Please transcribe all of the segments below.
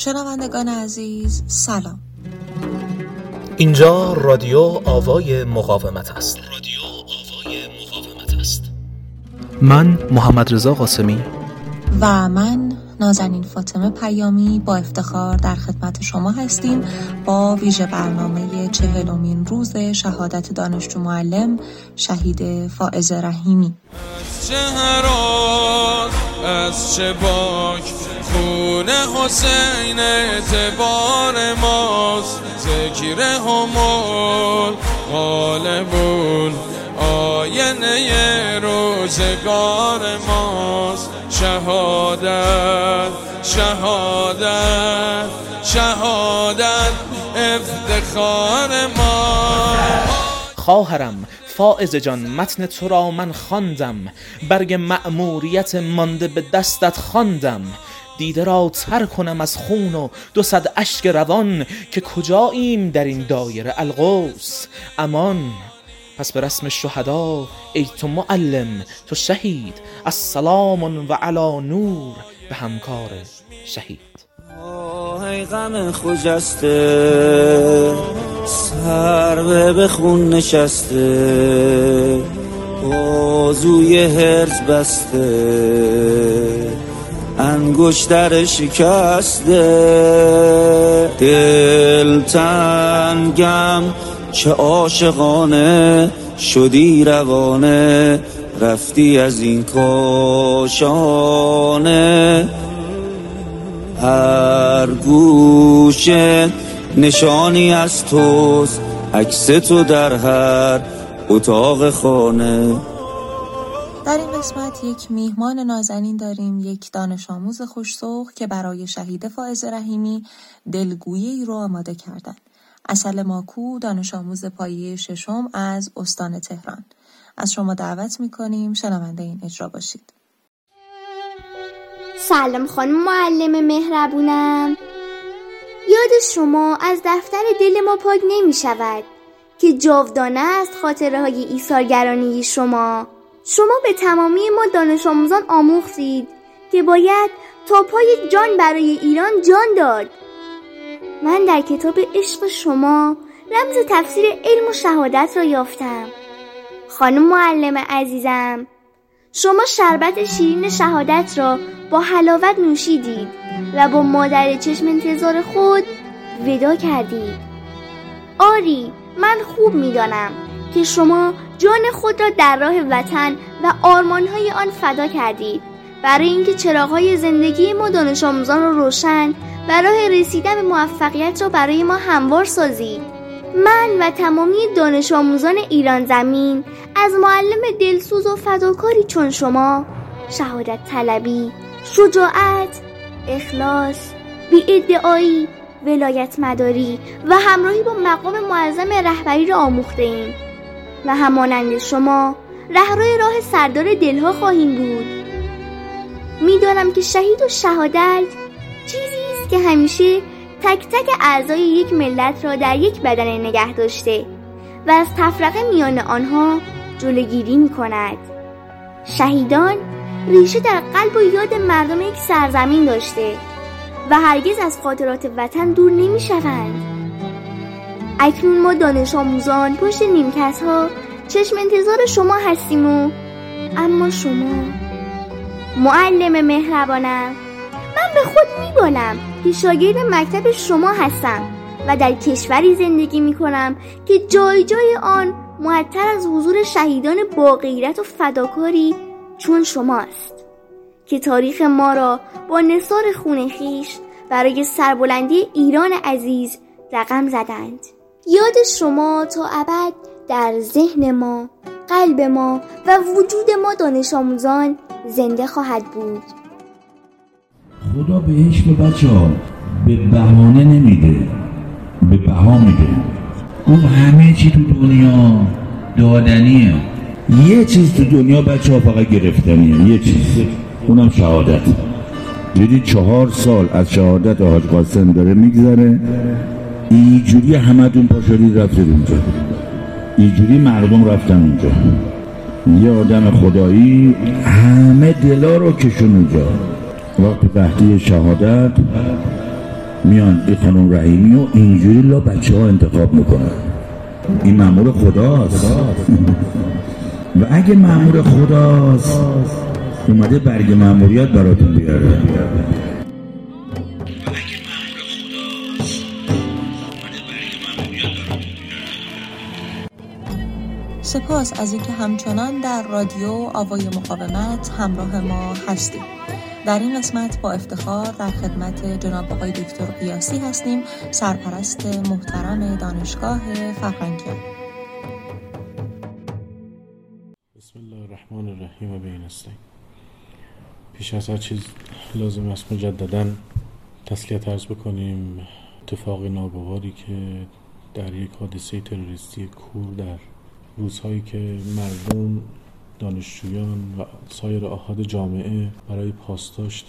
شنوندگان عزیز سلام. اینجا رادیو آوای مقاومت است. من محمد رضا قاسمی و من نازنین فاطمه پیامی با افتخار در خدمت شما هستیم با ویژه برنامه 40مین روز شهادت دانشجو معلم شهید فائز رحیمی. از چه هراز از چه باک خون حسین اعتبار ماست، ذکر همول غالبون آینه روزگار ماست. شهادت شهادت شهادت افتخار ماست. خواهرم فائز جان، متن تو را من خواندم، برگ مأموریت مانده به دستت خواندم. دیده را تر کنم از خون و 200 اشک روان، که کجاییم در این دایره القوس امان. پس به رسم شهدا ای تو معلم تو شهید، السلام و علی نور به همکار شهید. ای غم خجسته سر به خون نشسته، بازوی هرز بسته انگشتر شکسته. دل تنگم چه عاشقانه شدی روانه، رفتی از این کاشانه. هر گوشه نشانی از توست، عکس تو در هر اتاق خانه. در این قسمت یک میهمان نازنین داریم، یک دانش آموز خوش‌ذوق که برای شهید فائز رحیمی دلگویی رو آماده کردن. عسل ماکو، دانش آموز پایه 6 از استان تهران. از شما دعوت میکنیم شنونده این اجرا باشید. سلام خانم معلم مهربونم، یاد شما از دفتر دل ما پاک نمی شود که جاودانه است خاطره های ایثارگرانه شما. شما به تمامی ما دانش آموزان آموختید که باید تا پای جان برای ایران جان داد. من در کتاب عشق شما رمز تفسیر علم و شهادت را یافتم. خانم معلم عزیزم، شما شربت شیرین شهادت را با حلاوت نوشیدید و با مادر چشم انتظار خود ودا کردید. آری، من خوب می‌دانم که شما جان خود را در راه وطن و آرمان‌های آن فدا کردید برای اینکه چراغ‌های زندگی ما دانش آموزان را روشن و راه رسیدن به موفقیت را برای ما هموار سازید. من و تمامی دانش آموزان ایران زمین از معلم دلسوز و فداکاری چون شما شهادت طلبی، شجاعت، اخلاص، بی‌ادعایی، ولایت مداری و همراهی با مقام معظم رهبری را آموخته ایم و همانند شما رهرو راه سردار دلها خواهیم بود. میدانم که شهید و شهادت چیزی است که همیشه تک تک اعضای یک ملت را در یک بدن نگه داشته و از تفرقه میان آنها جلوگیری می کند. شهیدان ریشه در قلب و یاد مردم یک سرزمین داشته و هرگز از خاطرات وطن دور نمی شوند. اکنون ما دانش آموزان پشت نیمکت ها چشم انتظار شما هستیم و اما شما معلم مهربانم، من به خود می‌بالم که شاگرد مکتب شما هستم و در کشوری زندگی می‌کنم که جای جای آن معطر از حضور شهیدان با غیرت و فداکاری چون شماست که تاریخ ما را با نثار خون خویش برای سربلندی ایران عزیز رقم زدند. یاد شما تا ابد در ذهن ما، قلب ما و وجود ما دانش آموزان زنده خواهد بود. خدا بهش به بچه‌ها به بهانه نمیده، به بها میده. اون همه چی تو دنیا دادنیه. یه چیز تو دنیا بچه‌ها فقط گرفتنیه، یه چیز، اونم شهادت. دیدی 4 سال از شهادت حاج قاسم داره میگذره، اینجوری همتون پاشدید رفتید اونجا، اینجوری مردم رفتن اونجا. یه آدم خدایی همه دلا رو کشون اونجا. وقتی قحطی شهادت میان این خانم رحیمی و اینجوری لا بچه ها انتخاب میکنن. این مأمور خداست. و اگه مأمور خداست اومده برگ مأموریت براتون بیاره. سپاس از اینکه همچنان در رادیو آوای مقاومت همراه ما هستید. در این قسمت با افتخار در خدمت جناب آقای دکتر قیاسی هستیم، سرپرست محترم دانشگاه فرهنگیان. بسم الله الرحمن الرحیم و به این استعین. پیش از هر چیز لازم است مجدداً تسلیت عرض بکنیم اتفاق ناگواری که در یک حادثه تروریستی کور در روزهایی که مردم، دانشجویان و سایر احاد جامعه برای پاسداشت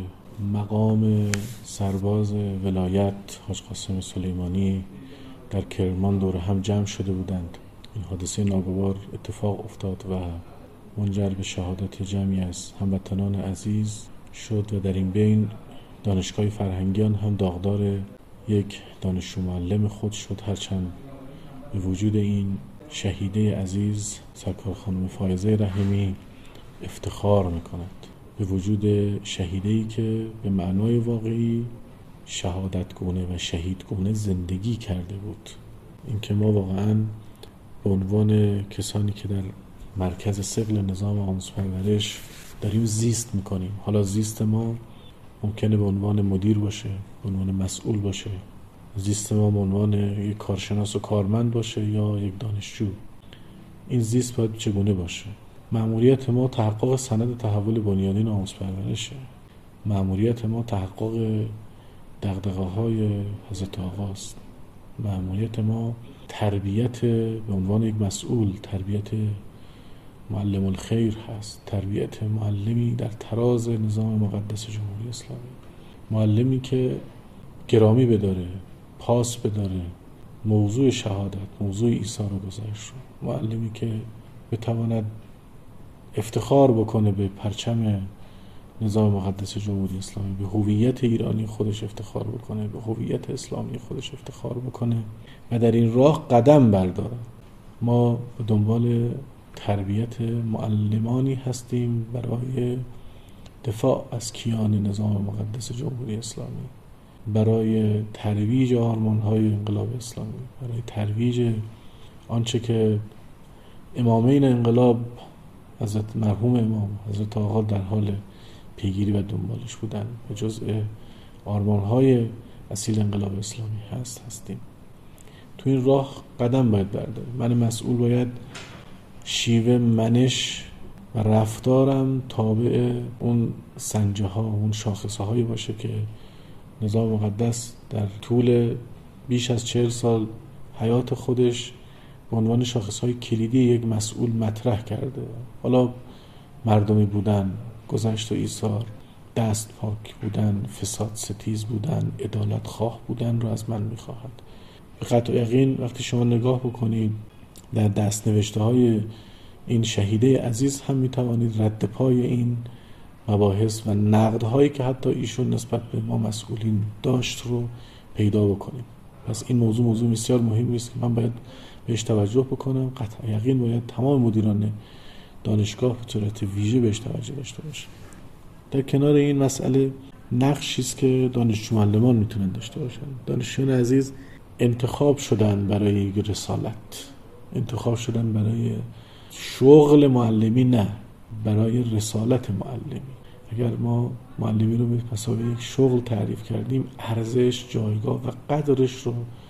مقام سرباز ولایت حاج قاسم سلیمانی در کرمان دور هم جمع شده بودند. این حادثه ناگوار اتفاق افتاد و منجر به شهادت جمعی از هموطنان عزیز شد و در این بین دانشگاه فرهنگیان هم داغدار یک دانشجو معلم خود شد، هرچند به وجود این شهیده عزیز سرکار خانم فائزه رحیمی افتخار میکند، به وجود شهیده‌ای که به معنای واقعی شهادتگونه و شهیدگونه زندگی کرده بود. این که ما واقعاً به عنوان کسانی که در مرکز ثقل نظام آموزش پرورش داریم زیست میکنیم، حالا زیست ما ممکنه به عنوان مدیر باشه، به عنوان مسئول باشه، زیست ما به عنوان یک کارشناس و کارمند باشه یا یک دانشجو. این زیست باید چگونه باشه؟ مأموریت ما تحقق سند تحول بنیادین آموزش پرورشه. مأموریت ما تحقق دغدغه‌های حضرت آقاست. مأموریت ما تربیت به عنوان یک مسئول، تربیت معلم الخیر هست، تربیت معلمی در تراز نظام مقدس جمهوری اسلامی، معلمی که گرامی بداره، پاس بداره موضوع شهادت، موضوع ایثار و گذشت رو، معلمی که بتواند افتخار بکنه به پرچم نظام مقدس جمهوری اسلامی، به هویت ایرانی خودش افتخار بکنه، به هویت اسلامی خودش افتخار بکنه و در این راه قدم برداره. ما به دنبال تربیت معلمانی هستیم برای دفاع از کیان نظام مقدس جمهوری اسلامی، برای ترویج آرمان‌های انقلاب اسلامی، برای ترویج آنچه که امامین انقلاب حضرت مرحوم امام حضرت آقا در حال پیگیری و دنبالش بودن و جزء آرمان‌های اصیل انقلاب اسلامی هستیم. تو این راه قدم باید برداریم. من مسئول باید شیوه منش و رفتارم تابع اون سنجه ها، اون شاخصه هایی باشه که نظام مقدس در طول بیش از 40 سال حیات خودش به عنوان شاخص های کلیدی یک مسئول مطرح کرده. حالا مردمی بودن، گذشت و ایثار، دست پاک بودن، فساد ستیز بودن، عدالت خواه بودن رو از من میخواهد. به قطع یقین وقتی شما نگاه بکنید در دست نوشته های این شهیده عزیز هم میتوانید رد پای این مباحث و نقدهایی که حتی ایشون نسبت به ما مسئولین داشت رو پیدا بکنید. پس این موضوع بسیار مهمی است که من باید بهش توجه بکنم. قطع یقین باید تمام مدیران دانشگاه به صورت ویژه بهش توجه داشته باشه. در کنار این مسئله نقشی است که دانشجو معلمان میتونن داشته باشن. دانشجویان عزیز انتخاب شدن برای رسالت، انتخاب شدن برای شغل معلمی، نه برای رسالت معلمی. اگر ما معلمی رو به مسابقه یک شغل تعریف کردیم، ارزش، جایگاه و قدرش رو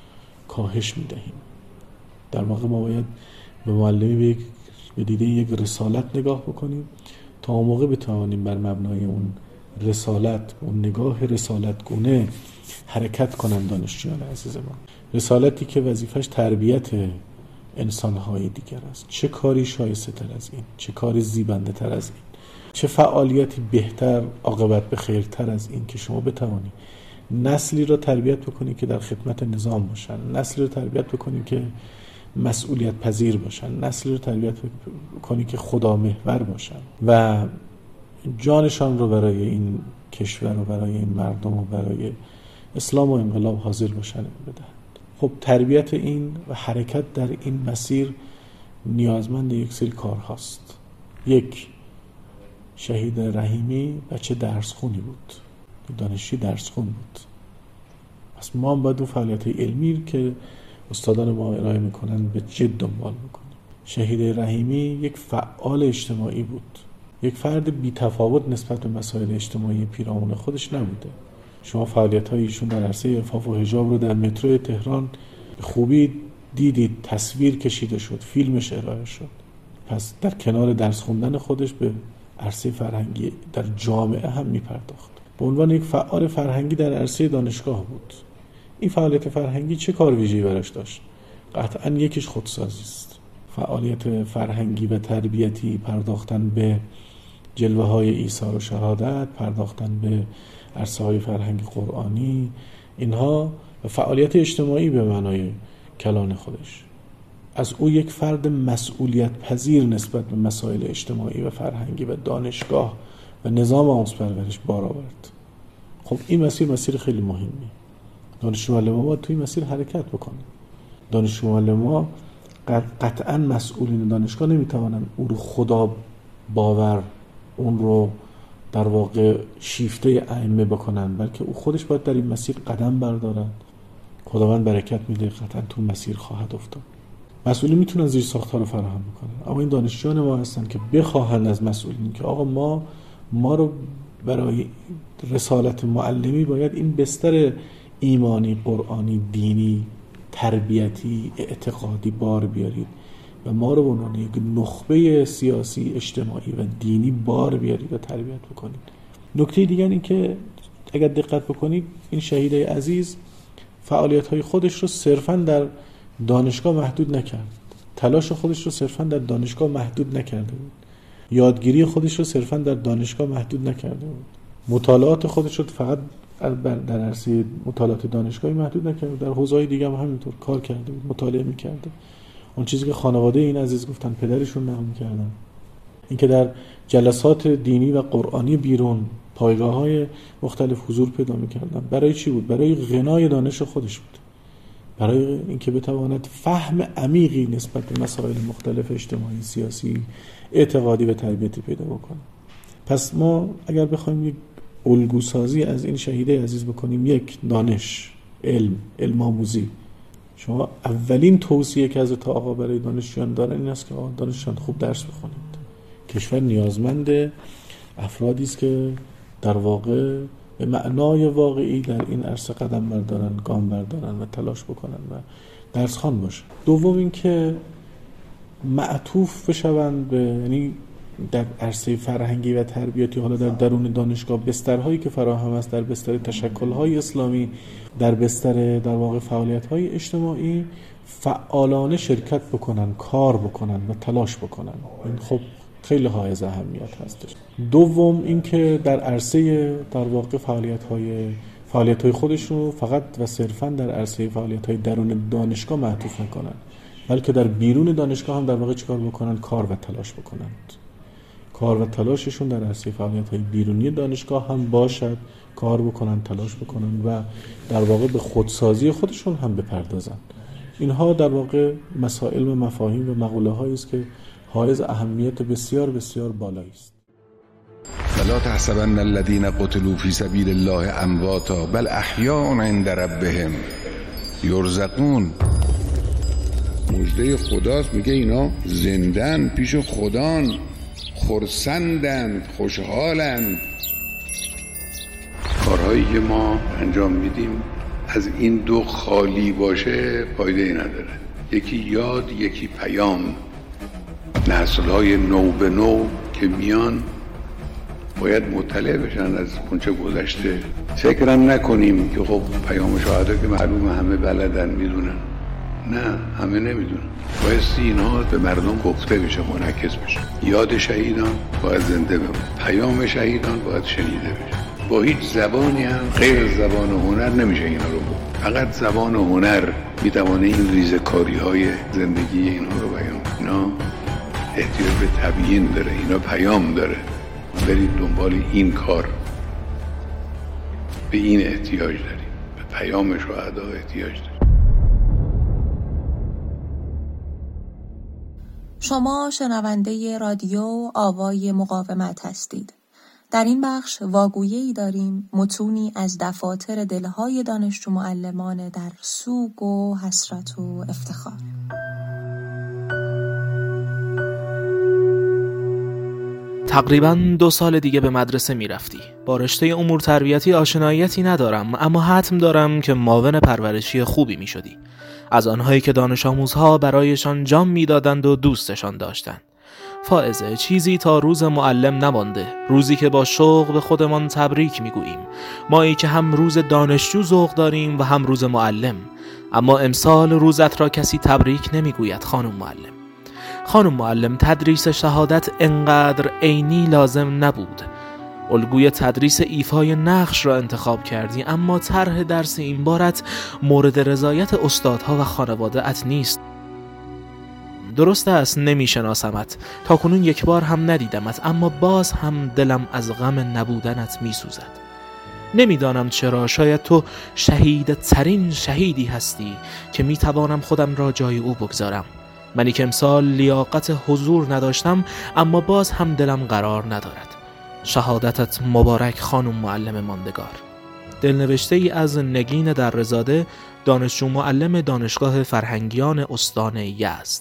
کاهش میدهیم. در واقع ما باید به معلمی به دیده یک رسالت نگاه بکنیم تا اون موقع بتوانیم بر مبنای اون رسالت، اون نگاه رسالتگونه حرکت کنن دانشجویان عزیز ما. رسالتی که وظیفش تربیت انسان‌های دیگر است. چه کاری شایسته تر از این؟ چه کاری زیبنده تر از این؟ چه فعالیتی بهتر، عاقبت به خیرتر از این که شما بتوانی نسلی را تربیت بکنی که در خدمت نظام باشن، نسلی را تربیت بکنی که مسئولیت پذیر باشن، نسلی را تربیت بکنی که خدا محور باشن و جانشان رو برای این کشور و برای این مردم و برای اسلام و انقلاب حاضر باشن بدهند. خب تربیت این و حرکت در این مسیر نیازمند یک سری کارهاست. یک، شهید رحیمی بچه درسخونی بود، دانشجوی درسخون بود. پس ما هم باید اون فعالیت علمی که استادان ما ارائه میکنن به جد دنبال میکنیم. شهید رحیمی یک فعال اجتماعی بود، یک فرد بی‌تفاوت نسبت به مسائل اجتماعی پیرامون خودش نبوده. شما فعالیت‌های ایشون در عرصه عفاف و حجاب رو در مترو تهران به خوبی دیدید، تصویر کشیده شد، فیلمش ارائه شد. پس در کنار درس خوندن خودش به عرصه فرهنگی در جامعه هم میپرداخت. به عنوان یک فعال فرهنگی در عرصه دانشگاه بود. این فعالیت فرهنگی چه کار ویژه‌ای براش داشت؟ قطعاً یکیش خودسازی است. فعالیت فرهنگی و تربیتی، پرداختن به جلوه‌های ایثار و شهادت، پرداختن به عرصه‌های فرهنگی قرآنی، اینها و فعالیت اجتماعی به معنای کلان خودش. از او یک فرد مسئولیت پذیر نسبت به مسائل اجتماعی و فرهنگی و دانشگاه و نظام آموزش پرورش بار آورد. خب این مسیر خیلی مهمی. دانشجو معلم ما توی مسیر حرکت بکنه. دانشجو معلم ما قطعاً مسئولین دانشگاه نمیتوانن او رو خدا باور، اون رو در واقع شیفته ائمه بکنن، بلکه او خودش باید در این مسیر قدم بردارد. خداوند برکت میده، قطعاً تو مسیر خواهد افتاد. مسئولین میتونن زیر ساختار رو فراهم بکنن، اما این دانشجویان ما هستن که بخواهند از مسئولین که آقا ما رو برای رسالت معلمی باید این بستر ایمانی، قرآنی، دینی، تربیتی، اعتقادی بار بیارید و ما رو به عنوان یک نخبه سیاسی، اجتماعی و دینی بار بیارید و تربیت بکنید. نکته دیگر این که اگر دقت بکنید این شهید عزیز فعالیت‌های خودش رو صرفاً در دانشگاه محدود نکرد. تلاش خودش رو صرفاً در دانشگاه محدود نکرده بود. یادگیری خودش رو صرفاً در دانشگاه محدود نکرده بود. مطالعات خودش رو فقط در عرصه مطالعات دانشگاهی محدود نکرده، در حوزه‌های دیگه هم همینطور کار کرده بود، مطالعه می‌کرده. اون چیزی که خانواده این عزیز گفتن، پدرشون نقل می‌کردن، این که در جلسات دینی و قرآنی بیرون پایگاه‌های مختلف حضور پیدا می‌کردن، برای چی بود؟ برای غنای دانش خودش بود، برای اینکه بتواند فهم عمیقی نسبت به مسائل مختلف اجتماعی، سیاسی، اعتقادی و تربیتی پیدا بکنه. پس ما اگر بخوایم یک الگوسازی از این شهیده عزیز بکنیم، یک، دانش، علم آموزی. شما اولین توصیه که حضرت آقا برای دانشجویان دارن این است که دانشجویان خوب درس بخونید. کشور نیازمند افرادی است که در واقع به معنای واقعی در این عرصه قدم بردارن، گام بردارن و تلاش بکنن و درس خوان باشن. دوم این که معطوف بشوند به، یعنی در عرصه فرهنگی و تربیتی، حالا در درون دانشگاه بسترهایی که فراهم است، در بستر تشکل‌های اسلامی، در بستر در واقع فعالیت‌های اجتماعی فعالانه شرکت بکنن، کار بکنن و تلاش بکنن. این خب خیلی حائز اهمیت هستش. دوم اینکه در عرصه در واقع فعالیت‌های خودش رو فقط و صرفاً در عرصه فعالیت‌های درون دانشگاه معطوف نکنن، بلکه در بیرون دانشگاه هم در واقع چیکار بکنن؟ کار و تلاش بکنند. کار و تلاششون در عرصه فعالیت‌های بیرونی دانشگاه هم باشد، کار بکنن، تلاش بکنن و در واقع به خودسازی خودشون هم بپردازن. اینها در واقع مسائل و مفاهیم و مقوله‌هایی است که حائز اهمیت بسیار بسیار بالایی است. ولا تحسبن الذين قتلوا في سبيل الله امواتا بل احیاء عند ربهم یرزقون. مژده خداست، میگه اینا زندن پیش خدان، خرسندند، خوشحالند. کارهایی که ما انجام میدیم از این دو خالی باشه فایده نداره. یکی یاد، یکی پیام. نسل‌های نو به نو که میان باید مطلع بشن از اونچه گذشته. فکرم نکنیم که خب پیام شهدا که معلومه همه بلدن میدونن. نه، همه نمیدونن. بایستی اینها به مردم گفته بشه، منعکس بشه. یاد شهیدان باید زنده بمونه، پیام شهیدان باید شنیده بشه. با هیچ زبانی هم غیر زبان و هنر نمیشه اینا رو بود. فقط زبان و هنر میتوانه این ریزکاری های زندگی اینها رو بیان. اینا احتیاج به تبیین داره، اینا پیام داره. برید دنبال این کار، به این احتیاج داریم، به پیام شهدا احتیاج داریم. شما شنونده رادیو آوای مقاومت هستید. در این بخش واگویه‌ای داریم، متونی از دفاتر دلهای دانشجو معلمان در سوگ و حسرت و افتخار. تقریباً 2 سال دیگه به مدرسه میرفتی. با رشته امور تربیتی آشناییتی ندارم، اما حتم دارم که معاون پرورشی خوبی میشدی. از آنهایی که دانش آموزها برایشان جام میدادند و دوستشان داشتند. فائزه، چیزی تا روز معلم نمانده، روزی که با شوق به خودمان تبریک میگوییم، مایی که هم روز دانشجو ذوق داریم و هم روز معلم. اما امسال روزت را کسی تبریک نمیگوید خانم معلم. خانم معلم، تدریس شهادت انقدر عینی لازم نبود. الگوی تدریس ایفای نقش را انتخاب کردی، اما طرح درس این بارت مورد رضایت استادها و خانواده ات نیست. درست است نمیشناسمت، تا کنون یک بار هم ندیدمت، اما باز هم دلم از غم نبودنت میسوزد. نمیدانم چرا، شاید تو شهید ترین شهیدی هستی که میتوانم خودم را جای او بگذارم. منی که امسال لیاقت حضور نداشتم، اما باز هم دلم قرار ندارد. شهادتت مبارک خانم معلم ماندگار. دلنوشته ای از نگین درزاده، دانشجو معلم دانشگاه فرهنگیان استان یزد.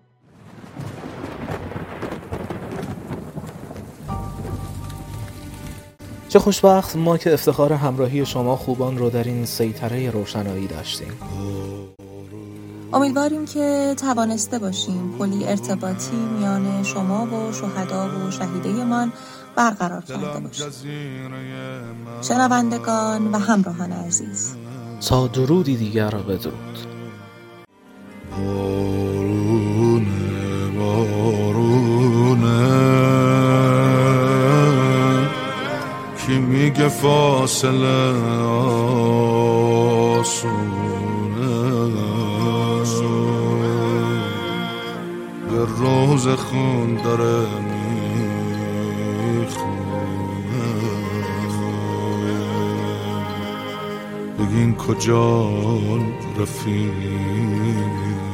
چه خوشبخت ما که افتخار همراهی شما خوبان رو در این سیطره روشنایی داشتیم. امیدواریم که توانسته باشیم پلی ارتباطی میان شما و شهدا و شهیده‌مان برقرار کرده باشیم. شنوندگان و همراهان عزیز، تا درودی دیگر را بدرود. بارونه کی میگه فاصله آسونه، به روز خون داره میخونه، بگین کجا رفیق